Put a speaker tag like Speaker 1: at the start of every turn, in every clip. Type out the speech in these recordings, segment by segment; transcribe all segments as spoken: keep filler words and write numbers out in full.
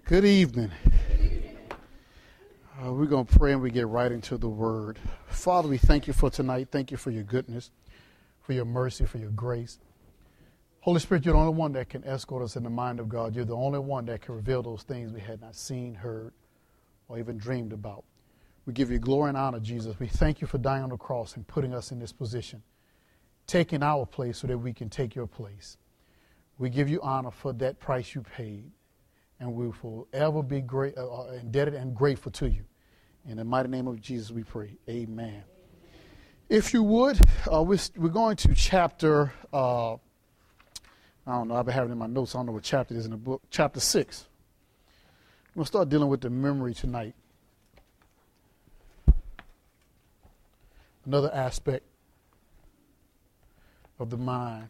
Speaker 1: Good evening. Uh, we're going to pray and we get right into the word. Father, we thank you for tonight. Thank you for your goodness, for your mercy, for your grace. Holy Spirit, you're the only one that can escort us in the mind of God. You're the only one that can reveal those things we had not seen, heard, or even dreamed about. We give you glory and honor, Jesus. We thank you for dying on the cross and putting us in this position, taking our place so that we can take your place. We give you honor for that price you paid, and we will forever be great, uh, indebted and grateful to you. In the mighty name of Jesus we pray. Amen. Amen. If you would, uh, we're, we're going to chapter, uh, I don't know, I've been having it in my notes, I don't know what chapter it is in the book, chapter six. We'll start dealing with the memory tonight. Another aspect of the mind.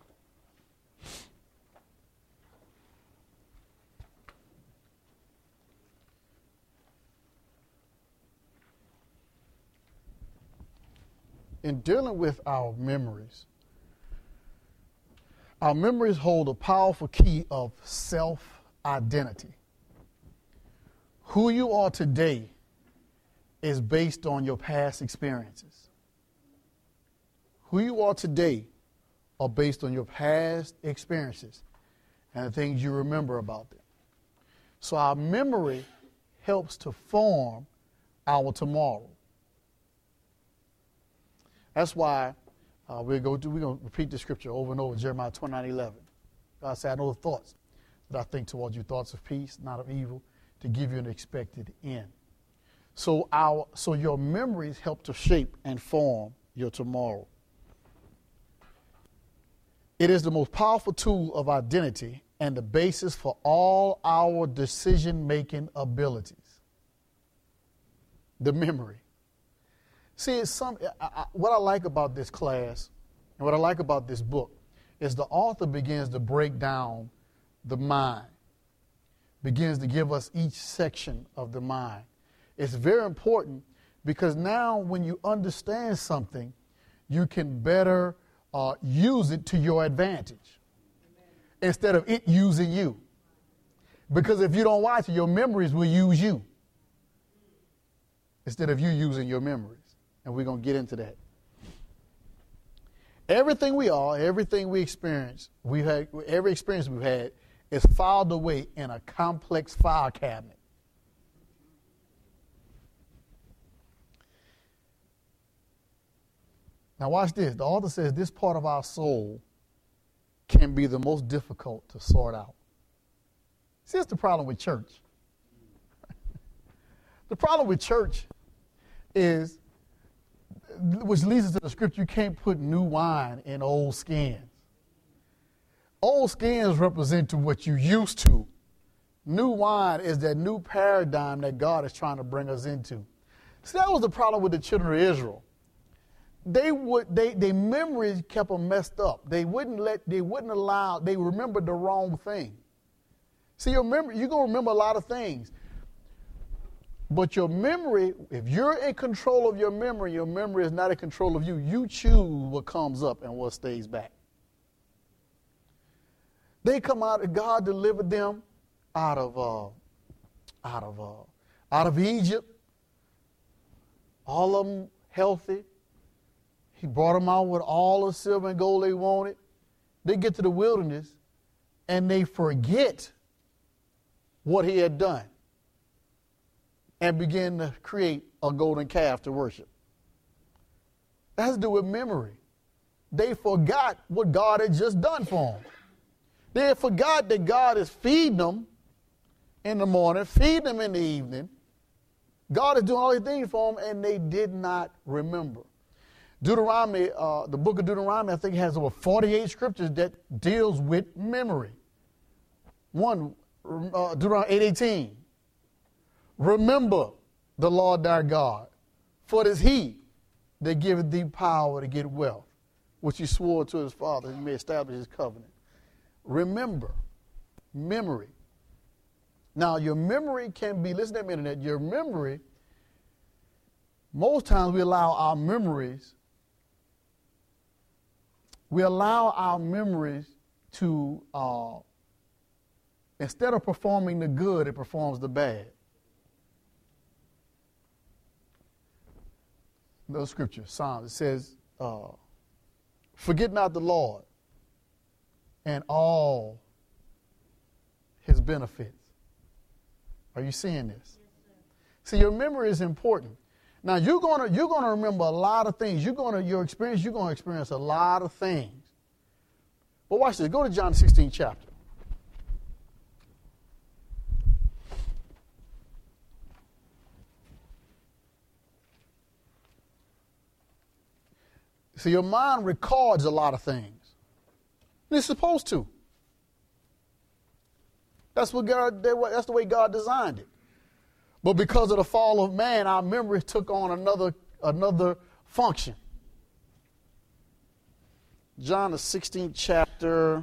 Speaker 1: In dealing with our memories, our memories hold a powerful key of self-identity. Who you are today is based on your past experiences. Who you are today are based on your past experiences and the things you remember about them. So our memory helps to form our tomorrow. That's why uh, we'll go to, we're going to repeat the scripture over and over, Jeremiah twenty-nine eleven. God said, I know the thoughts that I think towards you, thoughts of peace, not of evil, to give you an expected end. So our so your memories help to shape and form your tomorrow. It is the most powerful tool of identity and the basis for all our decision-making abilities. The memory. See, it's some, I, I, what I like about this class and what I like about this book is the author begins to break down the mind, begins to give us each section of the mind. It's very important because now when you understand something, you can better uh, use it to your advantage instead of it using you. Because if you don't watch it, your memories will use you instead of you using your memories. And we're going to get into that. Everything we are, everything we experience, we've had, every experience we've had is filed away in a complex file cabinet. Now watch this. The author says this part of our soul can be the most difficult to sort out. See, that's the problem with church. The problem with church is, which leads us to the scripture, you can't put new wine in old skins. Old skins represent to what you used to. New wine is that new paradigm that God is trying to bring us into. See, that was the problem with the children of Israel. They would, they, their memories kept them messed up. They wouldn't let, they wouldn't allow, they remembered the wrong thing. See, your memory, you're going to remember a lot of things. But your memory, if you're in control of your memory, your memory is not in control of you. You choose what comes up and what stays back. They come out, God delivered them out of, uh, out of, uh, out of Egypt. All of them healthy. He brought them out with all the silver and gold they wanted. They get to the wilderness and they forget what he had done and begin to create a golden calf to worship. That has to do with memory. They forgot what God had just done for them. They forgot that God is feeding them in the morning, feeding them in the evening. God is doing all these things for them, and they did not remember. Deuteronomy, uh, the book of Deuteronomy, I think has over forty-eight scriptures that deals with memory. One, uh, Deuteronomy eight eighteen. Remember the Lord thy God, for it is he that giveth thee power to get wealth, which he swore to his father, he may establish his covenant. Remember, memory. Now, your memory can be, listen to me, internet, your memory, most times we allow our memories, we allow our memories to uh, instead of performing the good, it performs the bad. No scripture, Psalm, it says, uh, forget not the Lord and all his benefits. Are you seeing this? Yes, see, your memory is important. Now you're gonna you're gonna remember a lot of things. You're gonna your experience. You're gonna experience a lot of things. But watch this. Go to John sixteenth chapter. See, your mind records a lot of things. It's supposed to. That's what God. That's the way God designed it. But because of the fall of man, our memory took on another another function. John the sixteenth chapter.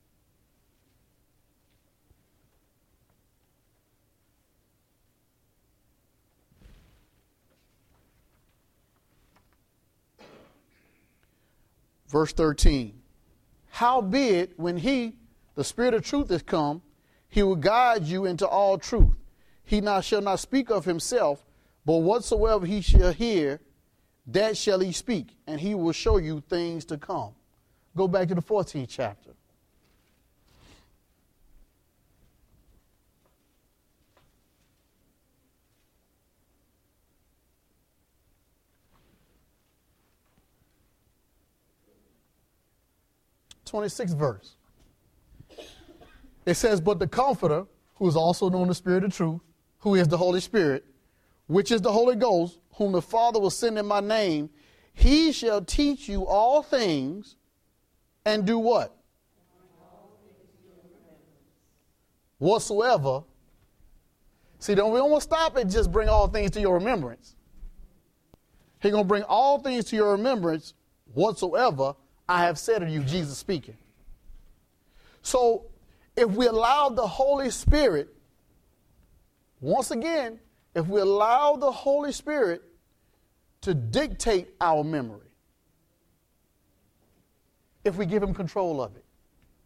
Speaker 1: Verse thirteen. Howbeit, when he, the Spirit of truth, is come, he will guide you into all truth. He not, shall not speak of himself, but whatsoever he shall hear, that shall he speak, and he will show you things to come. Go back to the fourteenth chapter. twenty-sixth verse. It says, but the Comforter, who is also known as Spirit of Truth, who is the Holy Spirit, which is the Holy Ghost, whom the Father will send in my name, he shall teach you all things and do what? Whatsoever. See, don't, we don't want to stop at just bring all things to your remembrance. He's going to bring all things to your remembrance whatsoever I have said to you, Jesus speaking. So if we allow the Holy Spirit, once again, if we allow the Holy Spirit to dictate our memory, if we give him control of it,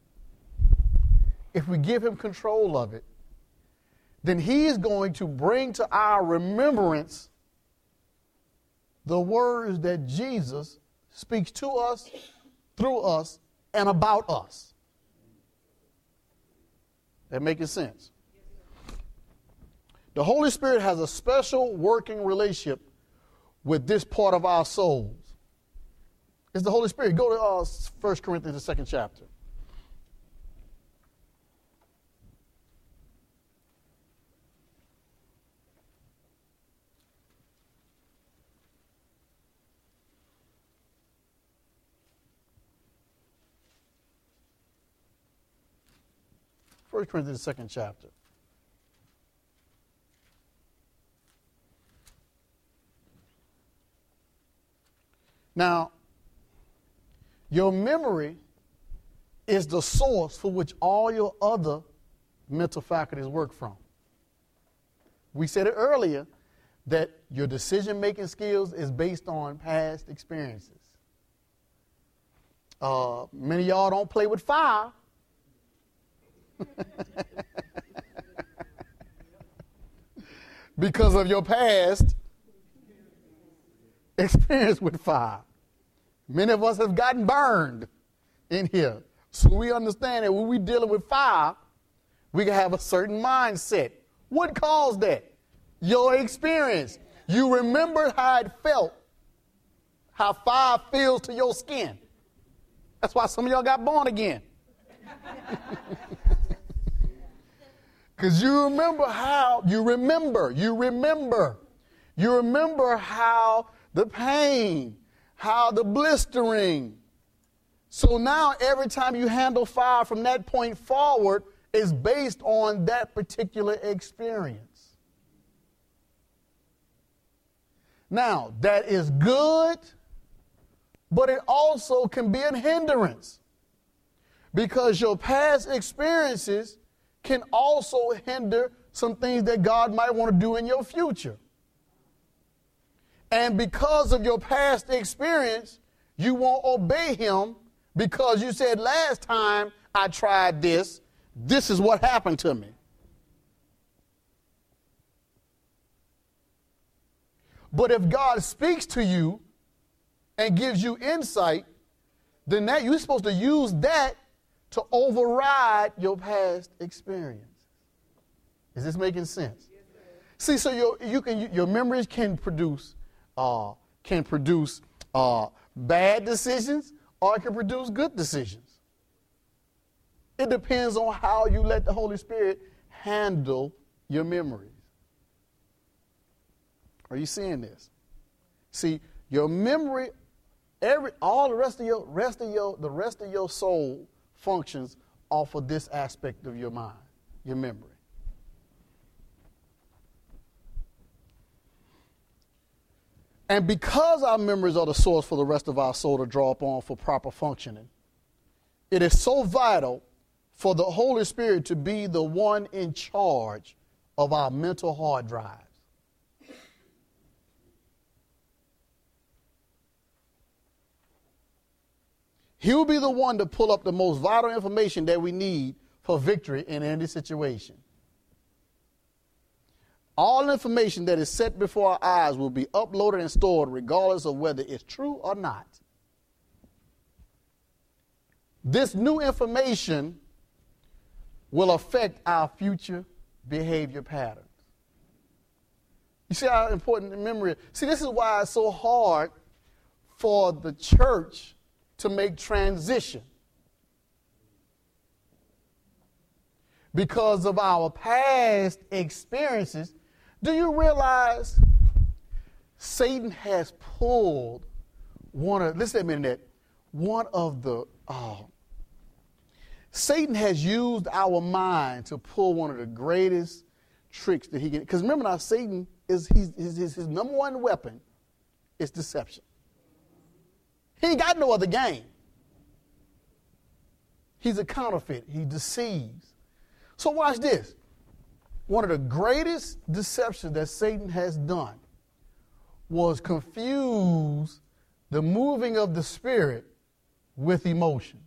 Speaker 1: if we give him control of it, then he is going to bring to our remembrance the words that Jesus speaks to us, through us, and about us. That making sense? The Holy Spirit has a special working relationship with this part of our souls. It's the Holy Spirit. Go to uh, First Corinthians, the second chapter. First Corinthians, the second chapter. Now, your memory is the source for which all your other mental faculties work from. We said it earlier that your decision-making skills is based on past experiences. Uh, many of y'all don't play with fire. Because of your past experience with fire. Many of us have gotten burned in here. So we understand that when we're dealing with fire, we can have a certain mindset. What caused that? Your experience. You remember how it felt, how fire feels to your skin. That's why some of y'all got born again. Because you remember how, you remember, you remember, you remember how the pain, how the blistering. So now every time you handle fire from that point forward is based on that particular experience. Now, that is good, but it also can be a hindrance. Because your past experiences can also hinder some things that God might want to do in your future. And because of your past experience, you won't obey him because you said, last time I tried this, This is what happened to me. But if God speaks to you and gives you insight, then that you're supposed to use that to override your past experience. Is this making sense? Yes, see, so your you can your memories can produce uh, can produce uh, bad decisions, or it can produce good decisions. It depends on how you let the Holy Spirit handle your memories. Are you seeing this? See, your memory, every all the rest of your rest of your the rest of your soul functions off of this aspect of your mind, your memory. And because our memories are the source for the rest of our soul to draw upon for proper functioning, it is so vital for the Holy Spirit to be the one in charge of our mental hard drives. He will be the one to pull up the most vital information that we need for victory in any situation. All information that is set before our eyes will be uploaded and stored regardless of whether it's true or not. This new information will affect our future behavior patterns. You see how important the memory is? See, this is why it's so hard for the church to make transition. Because of our past experiences. Do you realize Satan has pulled one of, listen to me a minute, one of the, oh, Satan has used our mind to pull one of the greatest tricks that he can, because remember now, Satan is his, his, his, his number one weapon is deception. He ain't got no other game. He's a counterfeit. He deceives. So watch this. One of the greatest deceptions that Satan has done was confuse the moving of the Spirit with emotion.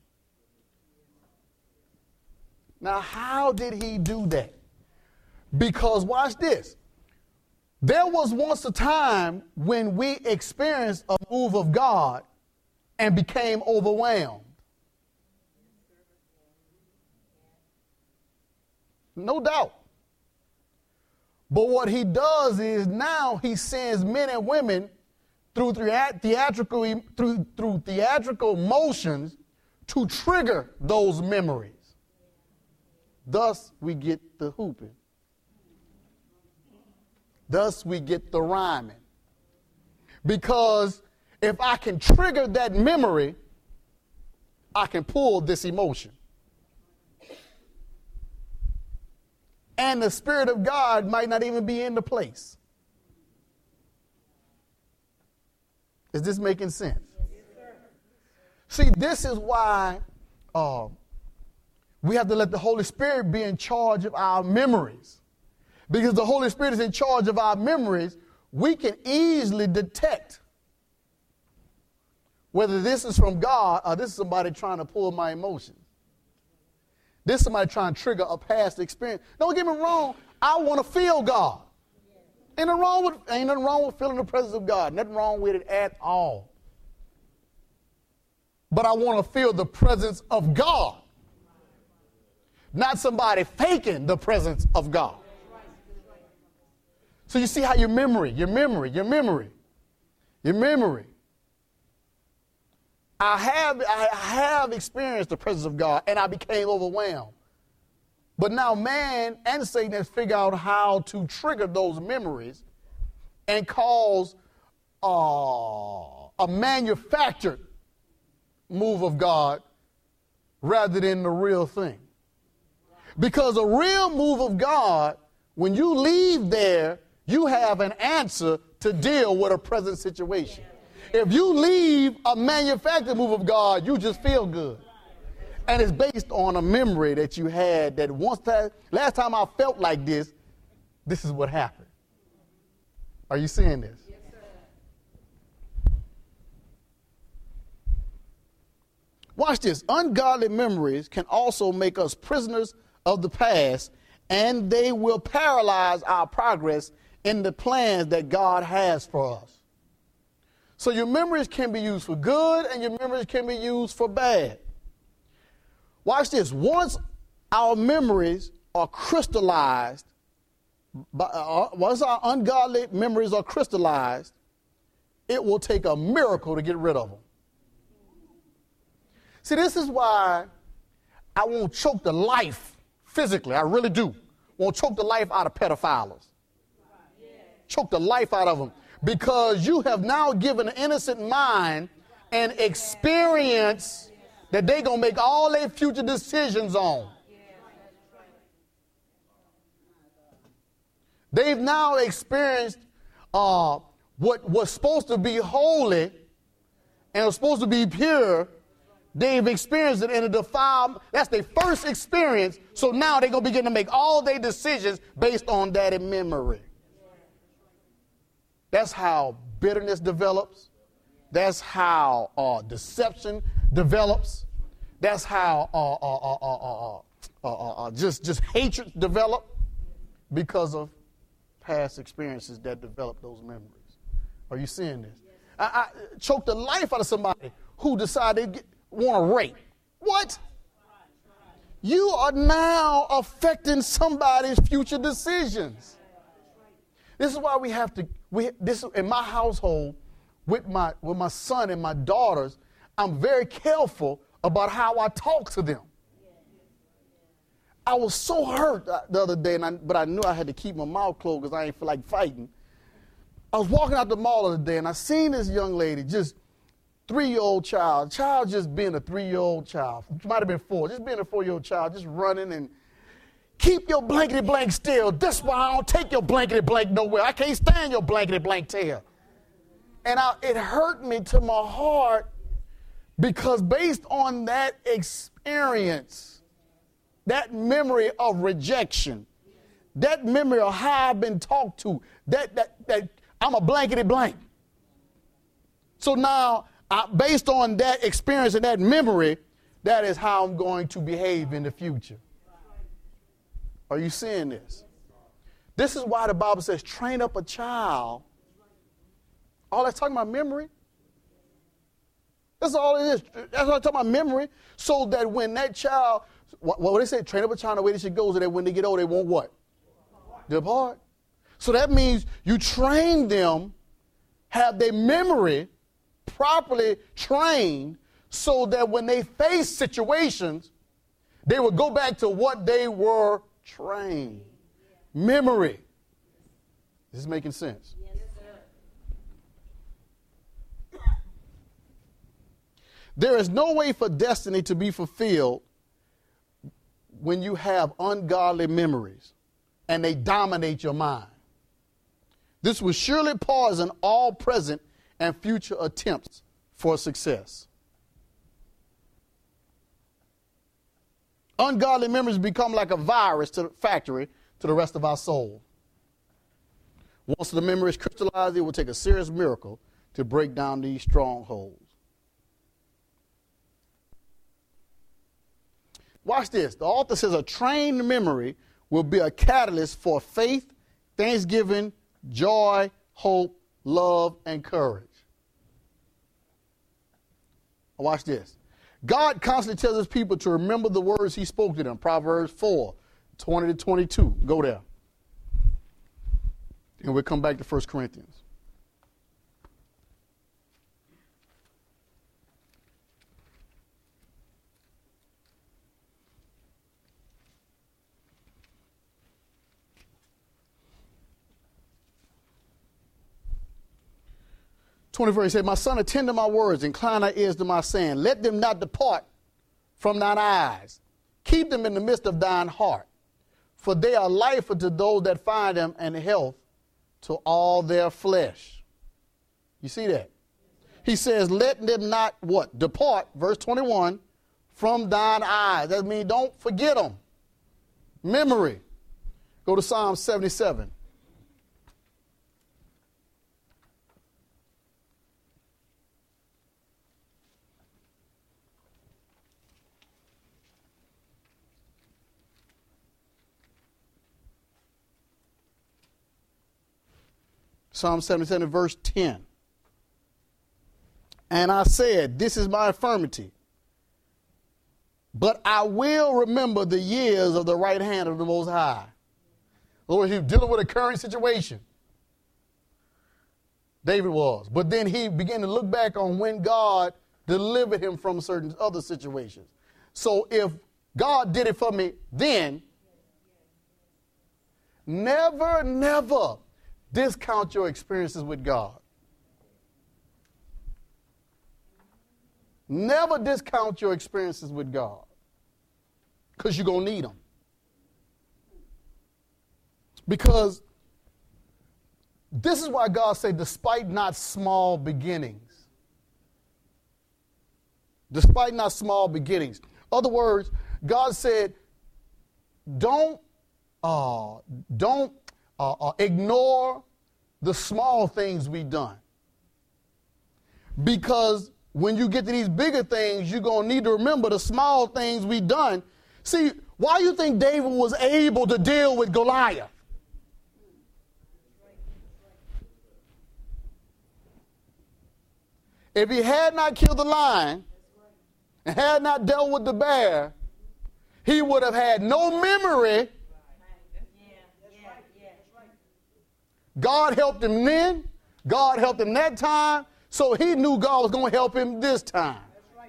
Speaker 1: Now, how did he do that? Because watch this. There was once a time when we experienced a move of God and became overwhelmed. No doubt. But what he does is now he sends men and women through theatrical, through, through theatrical motions to trigger those memories. Thus we get the hooping. Thus we get the rhyming. Because if I can trigger that memory, I can pull this emotion. And the Spirit of God might not even be in the place. Is this making sense? Yes, sir. See, this is why uh, we have to let the Holy Spirit be in charge of our memories. Because the Holy Spirit is in charge of our memories, we can easily detect whether this is from God or this is somebody trying to pull my emotions. This is somebody trying to trigger a past experience. Don't get me wrong. I want to feel God. Ain't nothing wrong with, ain't nothing wrong with feeling the presence of God. Nothing wrong with it at all. But I want to feel the presence of God. Not somebody faking the presence of God. So you see how your memory, your memory, your memory, your memory. I have, I have experienced the presence of God, and I became overwhelmed. But now man and Satan has figured out how to trigger those memories and cause uh, a manufactured move of God rather than the real thing. Because a real move of God, when you leave there, you have an answer to deal with a present situation. If you leave a manufactured move of God, you just feel good. And it's based on a memory that you had that once that last time I felt like this, this is what happened. Are you seeing this? Yes, sir. Watch this. Ungodly memories can also make us prisoners of the past, and they will paralyze our progress in the plans that God has for us. So your memories can be used for good, and your memories can be used for bad. Watch this. Once our memories are crystallized, by, uh, once our ungodly memories are crystallized, it will take a miracle to get rid of them. See, this is why I won't choke the life physically. I really do. Won't choke the life out of pedophiles. Choke the life out of them. Because you have now given an innocent mind an experience that they're going to make all their future decisions on. They've now experienced uh, what was supposed to be holy and was supposed to be pure. They've experienced it in a defiled. That's their first experience. So now they're going to begin to make all their decisions based on that in memory. That's how bitterness develops. That's how uh, deception develops. That's how uh, uh, uh, uh, uh, uh, uh, just, just hatred develops because of past experiences that develop those memories. Are you seeing this? I, I choked the life out of somebody who decided to want to rape. What? You are now affecting somebody's future decisions. This is why we have to, we, this in my household, with my, with my son and my daughters, I'm very careful about how I talk to them. I was so hurt the other day, and I, but I knew I had to keep my mouth closed because I didn't feel like fighting. I was walking out the mall the other day, and I seen this young lady, just three-year-old child, child just being a three-year-old child, might have been four, just being a four-year-old child, just running and keep your blankety blank still. That's why I don't take your blankety blank nowhere. I can't stand your blankety blank tail. And I, it hurt me to my heart because based on that experience, that memory of rejection, that memory of how I've been talked to, that that that I'm a blankety blank. So now, I, based on that experience and that memory, that is how I'm going to behave in the future. Are you seeing this? This is why the Bible says, train up a child. All that's talking about memory. That's all it is. That's all I'm talking about, memory. So that when that child, what, what they say, train up a child in the way they should go, so that when they get old, they won't what? Depart. So that means you train them, have their memory properly trained, so that when they face situations, they will go back to what they were trained. Memory. This is making sense.
Speaker 2: Yes, sir.
Speaker 1: There is no way for destiny to be fulfilled when you have ungodly memories and they dominate your mind. This will surely poison all present and future attempts for success. Ungodly memories become like a virus to the factory to the rest of our soul. Once the memory is crystallized, it will take a serious miracle to break down these strongholds. Watch this. The author says a trained memory will be a catalyst for faith, thanksgiving, joy, hope, love, and courage. Watch this. God constantly tells his people to remember the words he spoke to them. Proverbs four, twenty to twenty-two. Go there. And we'll come back to First Corinthians. twenty-four, he said, my son, attend to my words, incline thy ears to my saying. Let them not depart from thine eyes. Keep them in the midst of thine heart. For they are life unto those that find them, and health to all their flesh. You see that? He says, let them not, what? Depart, verse twenty-one, from thine eyes. That means don't forget them. Memory. Go to Psalm seventy-seven. Psalm seventy-seven, verse ten. And I said, this is my infirmity, but I will remember the years of the right hand of the Most High. Lord, he was dealing with a current situation. David was. But then he began to look back on when God delivered him from certain other situations. So if God did it for me then, never, never discount your experiences with God. Never discount your experiences with God, because you're going to need them. Because this is why God said, despite not small beginnings. Despite not small beginnings. Other words, God said, don't, uh, don't uh, uh, ignore the small things we've done. Because when you get to these bigger things, you're going to need to remember the small things we've done. See, why do you think David was able to deal with Goliath? If he had not killed the lion and had not dealt with the bear, he would have had no memory. God helped him then. God helped him that time. So he knew God was going to help him this time.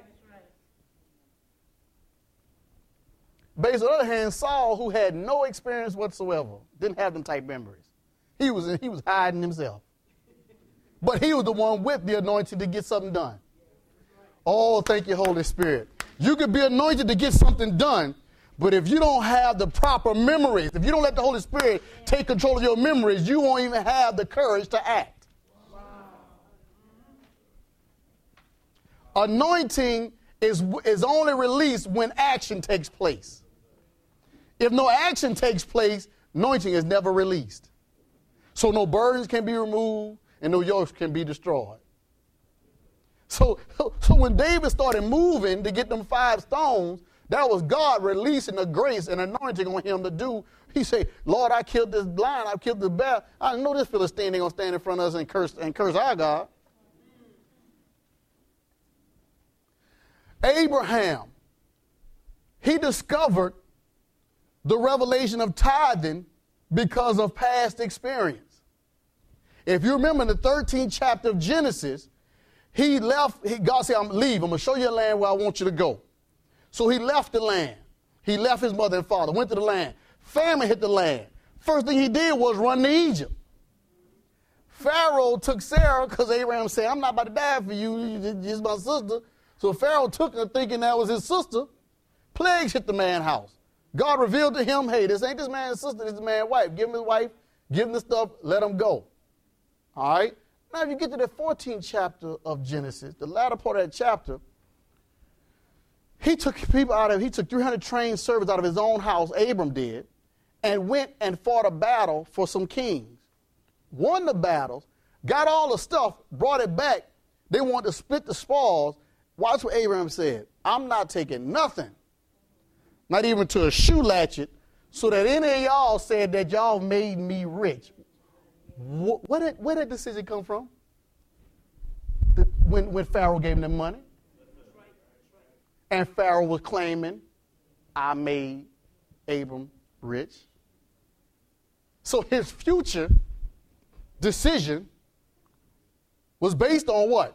Speaker 1: But on the other hand, Saul, who had no experience whatsoever, didn't have them type memories. He was, he was hiding himself. But he was the one with the anointing to get something done. Oh, thank you, Holy Spirit. You could be anointed to get something done, but if you don't have the proper memories, if you don't let the Holy Spirit take control of your memories, you won't even have the courage to act. Wow. Anointing is, is only released when action takes place. If no action takes place, anointing is never released. So no burdens can be removed, and no yokes can be destroyed. So, so when David started moving to get them five stones, that was God releasing a grace and anointing on him to do. He said, Lord, I killed this lion, I killed this bear. I know this Philistine ain't going to stand in front of us and curse, and curse our God. Abraham, he discovered the revelation of tithing because of past experience. If you remember in the thirteenth chapter of Genesis, he left, he, God said, I'm leave. I'm going to show you a land where I want you to go. So he left the land. He left his mother and father, went to the land. Famine hit the land. First thing he did was run to Egypt. Pharaoh took Sarah because Abraham said, I'm not about to die for you. You're just my sister. So Pharaoh took her thinking that was his sister. Plagues hit the man's house. God revealed to him, hey, this ain't this man's sister, this is the man's wife. Give him his wife, give him the stuff, let him go. All right? Now, if you get to the fourteenth chapter of Genesis, the latter part of that chapter, he took people out of, he took three hundred trained servants out of his own house, Abram did, and went and fought a battle for some kings. Won the battles, got all the stuff, brought it back. They wanted to split the spoils. Watch what Abraham said. I'm not taking nothing, not even to a shoe latchet, so that any of y'all said that y'all made me rich. Where did, where did that decision come from? The, when, when Pharaoh gave him the money? And Pharaoh was claiming, I made Abram rich. So his future decision was based on what?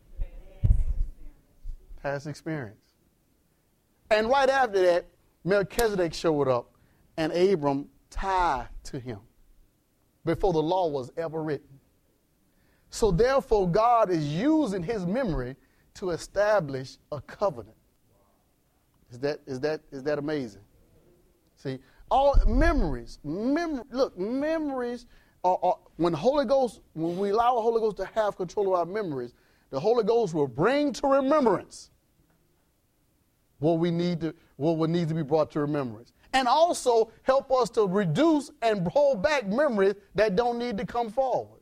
Speaker 1: Past experience. And right after that, Melchizedek showed up, and Abram tied to him before the law was ever written. So therefore, God is using his memory to establish a covenant. Is that, is that, is that amazing? See, all memories, mem- look, memories are, are, when the Holy Ghost, when we allow the Holy Ghost to have control of our memories, the Holy Ghost will bring to remembrance what we need to, what would need to be brought to remembrance. And also help us to reduce and hold back memories that don't need to come forward.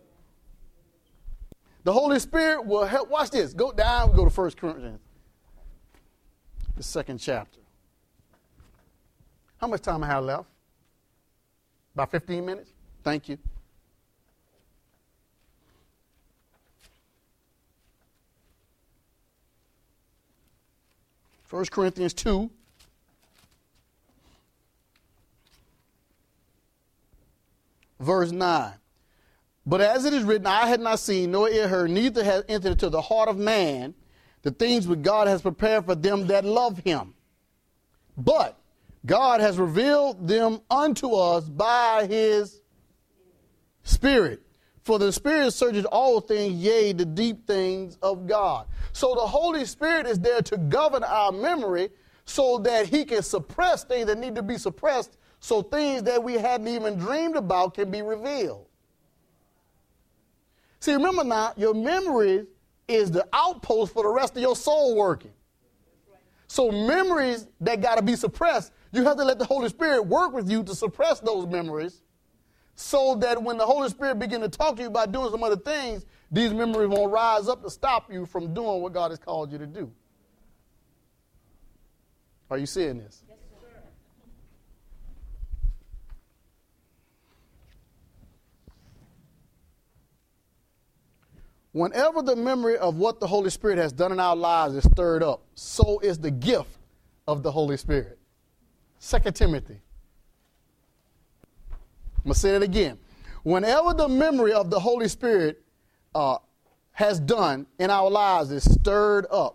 Speaker 1: The Holy Spirit will help. Watch this. Go down. Go to First Corinthians, the second chapter. How much time I have left? About fifteen minutes? Thank you. First Corinthians two. Verse nine. But as it is written, I had not seen, nor ear heard, neither has entered into the heart of man the things which God has prepared for them that love him. But God has revealed them unto us by his Spirit. For the Spirit searches all things, yea, the deep things of God. So the Holy Spirit is there to govern our memory so that he can suppress things that need to be suppressed, so things that we hadn't even dreamed about can be revealed. See, remember now, your memory is the outpost for the rest of your soul working. So memories that got to be suppressed, you have to let the Holy Spirit work with you to suppress those memories so that when the Holy Spirit begins to talk to you about doing some other things, these memories won't rise up to stop you from doing what God has called you to do. Are you seeing this?
Speaker 2: Yes, sir.
Speaker 1: Whenever the memory of what the Holy Spirit has done in our lives is stirred up, so is the gift of the Holy Spirit. Second Timothy. I'm going to say it again. Whenever the memory of the Holy Spirit uh, has done in our lives is stirred up,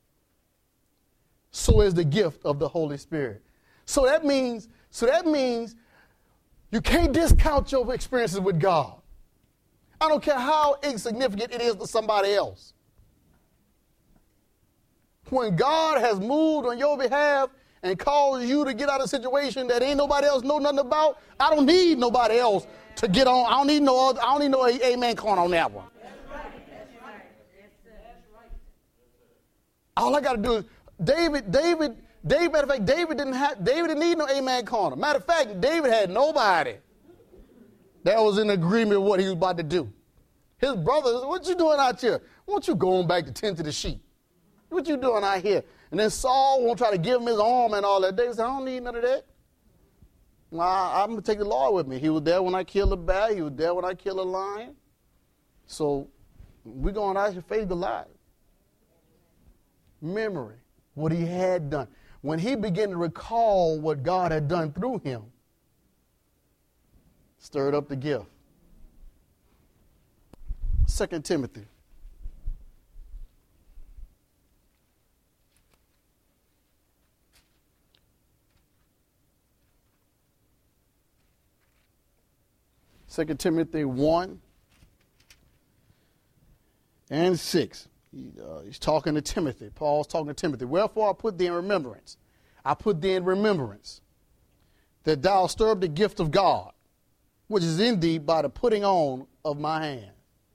Speaker 1: so is the gift of the Holy Spirit. So that means, so that means you can't discount your experiences with God. I don't care how insignificant it is to somebody else. When God has moved on your behalf and caused you to get out of a situation that ain't nobody else know nothing about, I don't need nobody else to get on. I don't need no other, I don't need no amen corn on that one.
Speaker 2: That's right. That's right. That's right.
Speaker 1: All I got to do is David, David, David, matter of fact, David didn't have, David didn't need no amen corner. Matter of fact, David had nobody that was in agreement with what he was about to do. His brothers, what you doing out here? Why don't you going back to tend to the sheep? What you doing out here? And then Saul won't try to give him his arm and all that. David said, I don't need none of that. Well, I, I'm going to take the Lord with me. He was there when I killed a bear. He was there when I killed a lion. So we're going out here to face Goliath. Memory, what he had done. When he began to recall what God had done through him, stirred up the gift. Second Timothy. Second Timothy one and six. He, uh, he's talking to Timothy. Paul's talking to Timothy. Wherefore I put thee in remembrance. I put thee in remembrance that thou stir up the gift of God, which is in thee by the putting on of my hand.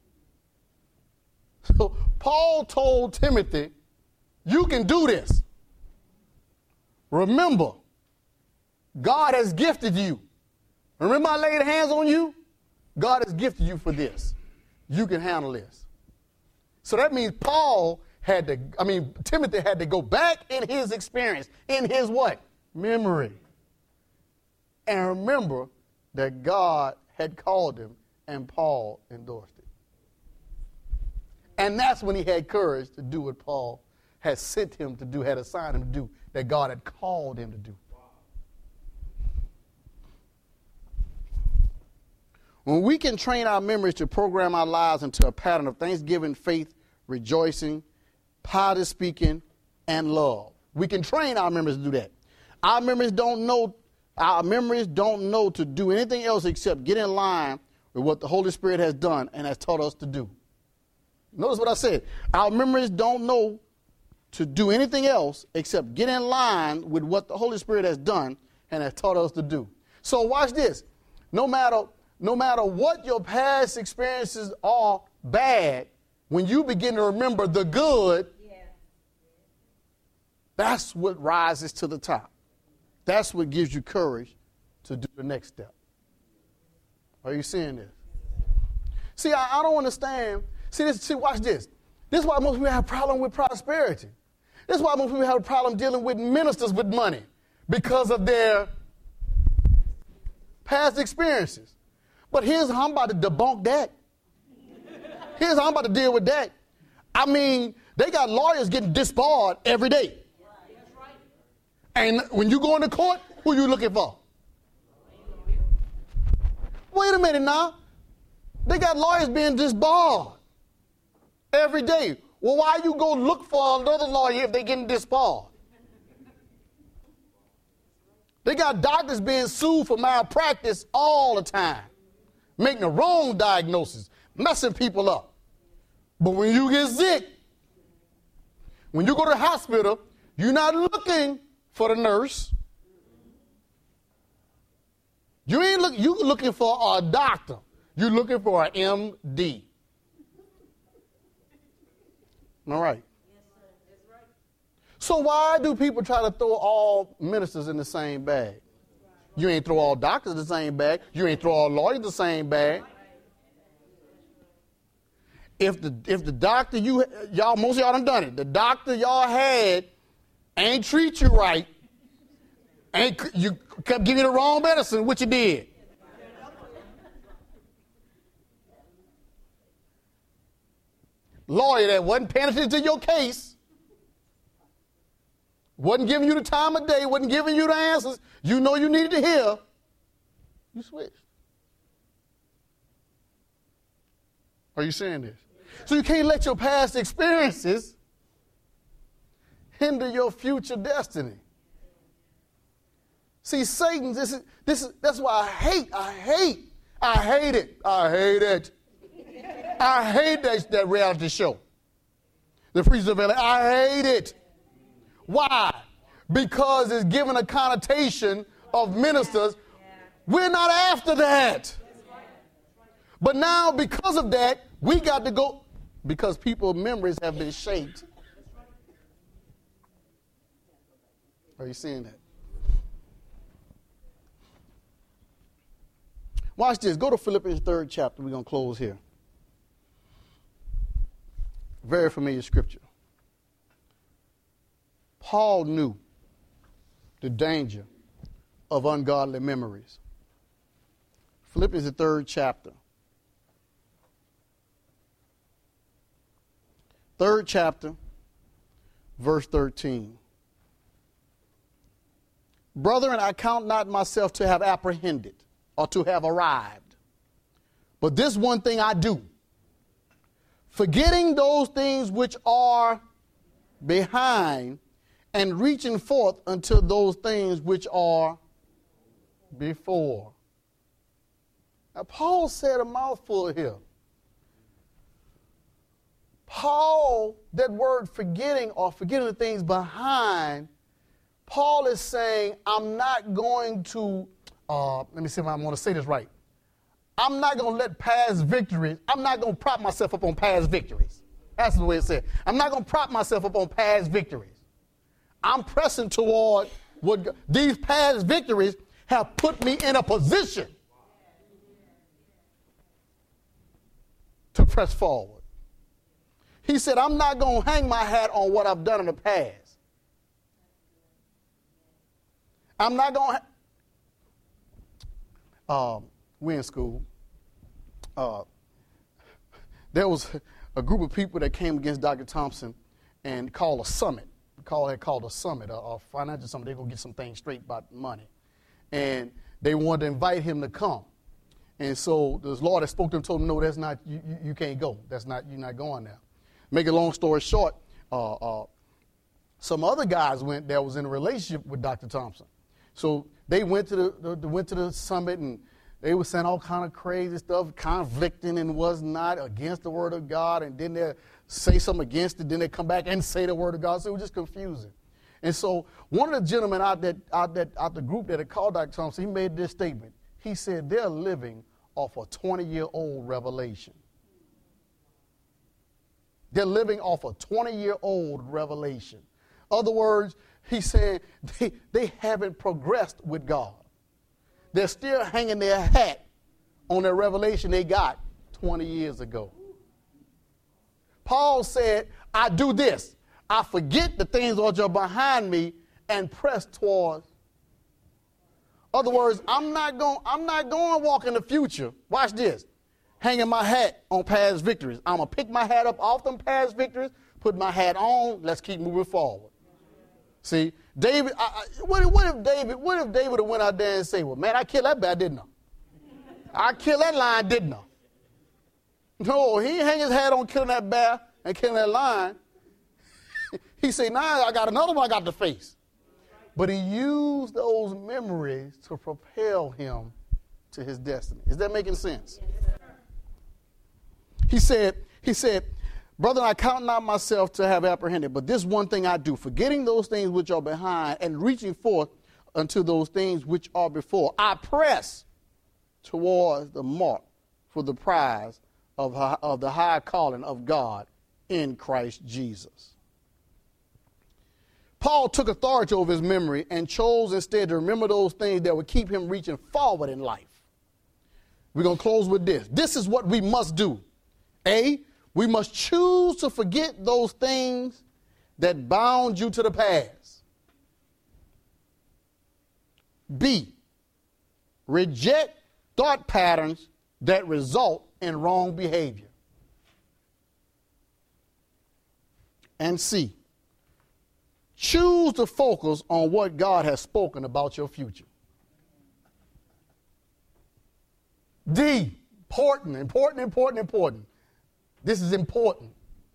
Speaker 1: So Paul told Timothy, you can do this. Remember, God has gifted you. Remember I laid hands on you? God has gifted you for this. You can handle this. So that means Paul had to, I mean, Timothy had to go back in his experience, in his what? Memory. And remember that God had called him and Paul endorsed it. And that's when he had courage to do what Paul had sent him to do, had assigned him to do, that God had called him to do. When we can train our memories to program our lives into a pattern of thanksgiving, faith, rejoicing, positive speaking, and love. We can train our memories to do that. Our memories don't know, our memories don't know to do anything else except get in line with what the Holy Spirit has done and has taught us to do. Notice what I said. Our memories don't know to do anything else except get in line with what the Holy Spirit has done and has taught us to do. So watch this. No matter, no matter what your past experiences are bad, when you begin to remember the good, yeah. That's what rises to the top. That's what gives you courage to do the next step. Are you seeing this? See, I, I don't understand. See, this, see, watch this. This is why most people have a problem with prosperity. This is why most people have a problem dealing with ministers with money, because of their past experiences. But here's how I'm about to debunk that. Here's how I'm about to deal with that. I mean, they got lawyers getting disbarred every day. And when you go into court, who you looking for? Wait a minute now. They got lawyers being disbarred every day. Well, why you go look for another lawyer if they getting disbarred? They got doctors being sued for malpractice all the time, making the wrong diagnosis, messing people up. But when you get sick, when you go to the hospital, you're not looking for the nurse. You ain't look, you looking for a doctor. You're looking for an M D. All right. So why do people try to throw all ministers in the same bag? You ain't throw all doctors in the same bag. You ain't throw all lawyers in the same bag. If the if the doctor you y'all most of y'all done done it. The doctor y'all had ain't treat you right. Ain't you kept giving you the wrong medicine, what you did. Lawyer that wasn't paying attention to your case, wasn't giving you the time of day, wasn't giving you the answers you know you needed to hear, you switched. Are you saying this? So you can't let your past experiences hinder your future destiny. See, Satan, this is, this is, that's why I hate, I hate, I hate it, I hate it. I hate that, that reality show. The Preachers of L A. I hate it. Why? Because it's given a connotation of ministers. We're not after that. But now, because of that, we got to go, because people's memories have been shaped. Are you seeing that? Watch this. Go to Philippians third chapter. We're going to close here. Very familiar scripture. Paul knew the danger of ungodly memories. Philippians the third chapter. Third chapter, verse thirteen. Brethren, I count not myself to have apprehended or to have arrived, but this one thing I do, forgetting those things which are behind and reaching forth unto those things which are before. Now, Paul said a mouthful here. Paul, that word forgetting or forgetting the things behind, Paul is saying, I'm not going to, uh, let me see if I'm going to say this right. I'm not going to let past victories, I'm not going to prop myself up on past victories. That's the way it said. I'm not going to prop myself up on past victories. I'm pressing toward what God, these past victories have put me in a position to press forward. He said, I'm not going to hang my hat on what I've done in the past. I'm not going to. Ha- um, we're in school. Uh, there was a group of people that came against Doctor Thompson and called a summit. Call it called a summit, a, a financial summit. They're going to get some things straight about money. And they wanted to invite him to come. And so the Lord that spoke to him told him, no, that's not, you, you, you can't go. That's not, you're not going there. Make a long story short, uh, uh, some other guys went that was in a relationship with Doctor Thompson. So they went to the, the went to the summit and they were saying all kind of crazy stuff, conflicting and was not against the word of God, and then they say something against it, then they come back and say the word of God. So it was just confusing. And so one of the gentlemen out that out that out the group that had called Doctor Thompson, he made this statement. He said they're living off a twenty-year-old revelation. They're living off a twenty-year-old revelation. Other words, he said they, they haven't progressed with God. They're still hanging their hat on their revelation they got twenty years ago. Paul said, I do this. I forget the things which are behind me and press towards. Other words, I'm not going I'm not going to walk in the future. Watch this. Hanging my hat on past victories. I'm going to pick my hat up off them past victories, put my hat on, let's keep moving forward. See, David, I, I, what, if, what if David, what if David went out there and say, well, man, I killed that bear, didn't I? I killed that lion, didn't I? No, he didn't hang his hat on killing that bear and killing that lion. He said, now I got another one I got to face. But he used those memories to propel him to his destiny. Is that making sense? Yes, he said, he said, brother, I count not myself to have apprehended, but this one thing I do, forgetting those things which are behind and reaching forth unto those things which are before, I press towards the mark for the prize of, of the high calling of God in Christ Jesus. Paul took authority over his memory and chose instead to remember those things that would keep him reaching forward in life. We're going to close with this. This is what we must do. A, we must choose to forget those things that bound you to the past. B, reject thought patterns that result in wrong behavior. And C, choose to focus on what God has spoken about your future. D, important, important, important, important. This is important.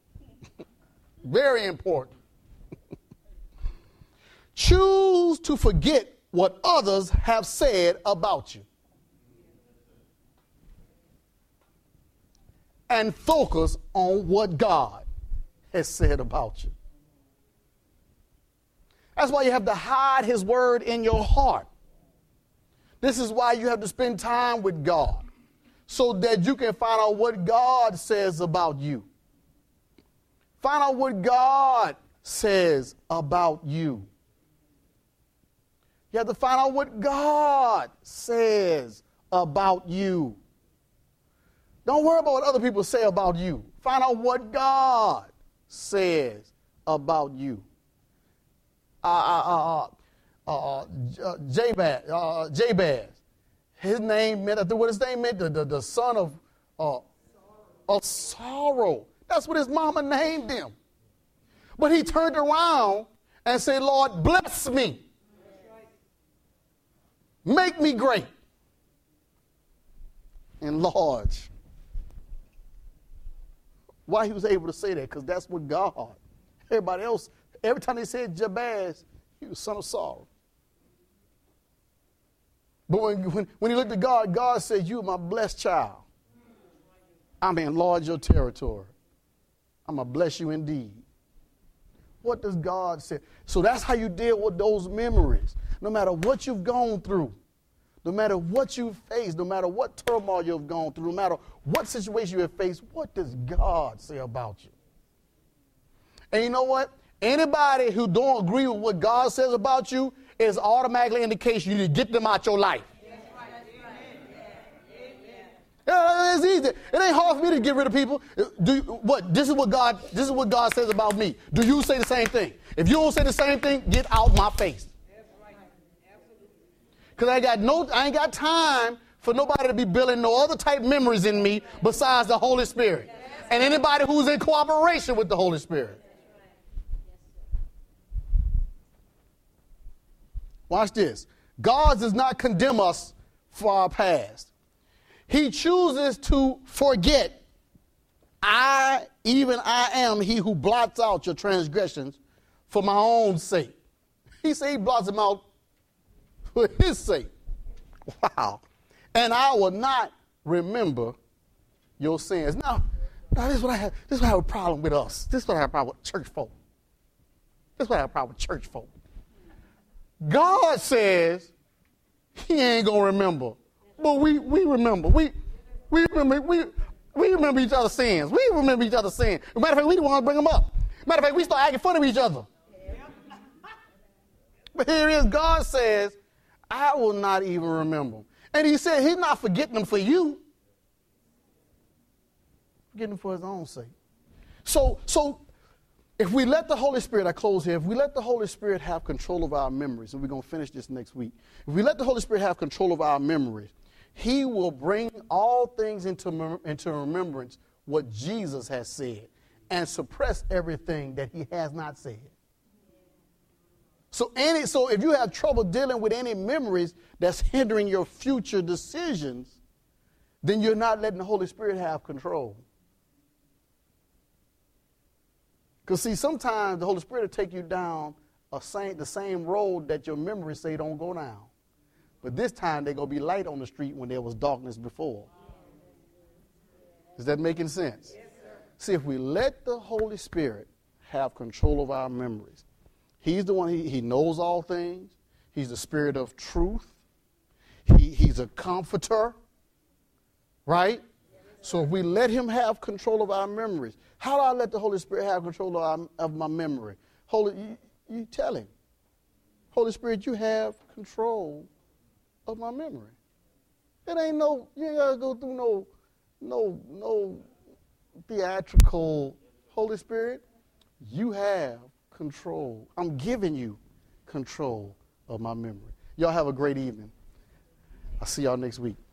Speaker 1: Very important. Choose to forget what others have said about you. And focus on what God has said about you. That's why you have to hide his word in your heart. This is why you have to spend time with God, so that you can find out what God says about you. Find out what God says about you. You have to find out what God says about you. Don't worry about what other people say about you. Find out what God says about you. Uh, uh, uh, uh, uh, Jabez, uh, Jabez. His name meant, what his name meant, the, the, the son of, uh, of sorrow. That's what his mama named him. But he turned around and said, Lord, bless me. Make me great. Enlarge. Why he was able to say that? Because that's what God. Everybody else, every time they said Jabez, he was son of sorrow. But when, when, when he looked at God, God said, you are my blessed child. I'm going to enlarge your territory. I'm going to bless you indeed. What does God say? So that's how you deal with those memories. No matter what you've gone through, no matter what you've faced, no matter what turmoil you've gone through, no matter what situation you have faced, what does God say about you? And you know what? Anybody who don't agree with what God says about you is automatically indication you need to get them out your life. Yeah, it's easy. It ain't hard for me to get rid of people. Do you, what? This is what God. This is what God says about me. Do you say the same thing? If you don't say the same thing, get out my face. Because I got no. I ain't got time for nobody to be building no other type memories in me besides the Holy Spirit and anybody who's in cooperation with the Holy Spirit. Watch this. God does not condemn us for our past. He chooses to forget. I, even I am he who blots out your transgressions for my own sake. He said he blots them out for his sake. Wow. And I will not remember your sins. Now, now this is what I have. This is what I have a problem with us. This is what I have a problem with church folk. This is what I have a problem with church folk. God says he ain't gonna remember, but we we remember. We we remember we we remember each other's sins. We remember each other's sins. As a matter of fact, we don't want to bring them up. Matter of fact, we start acting fun of each other. But here it is. God says, I will not even remember. And he said he's not forgetting them for you. Forgetting them for his own sake. So so. If we let the Holy Spirit, I close here, if we let the Holy Spirit have control of our memories, and we're going to finish this next week, if we let the Holy Spirit have control of our memories, he will bring all things into, into remembrance what Jesus has said and suppress everything that he has not said. So any so if you have trouble dealing with any memories that's hindering your future decisions, then you're not letting the Holy Spirit have control. Because see, sometimes the Holy Spirit will take you down a same, the same road that your memories say don't go down. But this time they're going to be light on the street when there was darkness before. Is that making sense? Yes, sir. See, if we let the Holy Spirit have control of our memories, he's the one, he, he knows all things. He's the Spirit of truth. He, he's a comforter, right? So if we let him have control of our memories, how do I let the Holy Spirit have control of, our, of my memory? Holy, you, you tell him, Holy Spirit, you have control of my memory. It ain't no, you ain't got to go through no, no, no theatrical. Holy Spirit, you have control. I'm giving you control of my memory. Y'all have a great evening. I'll see y'all next week.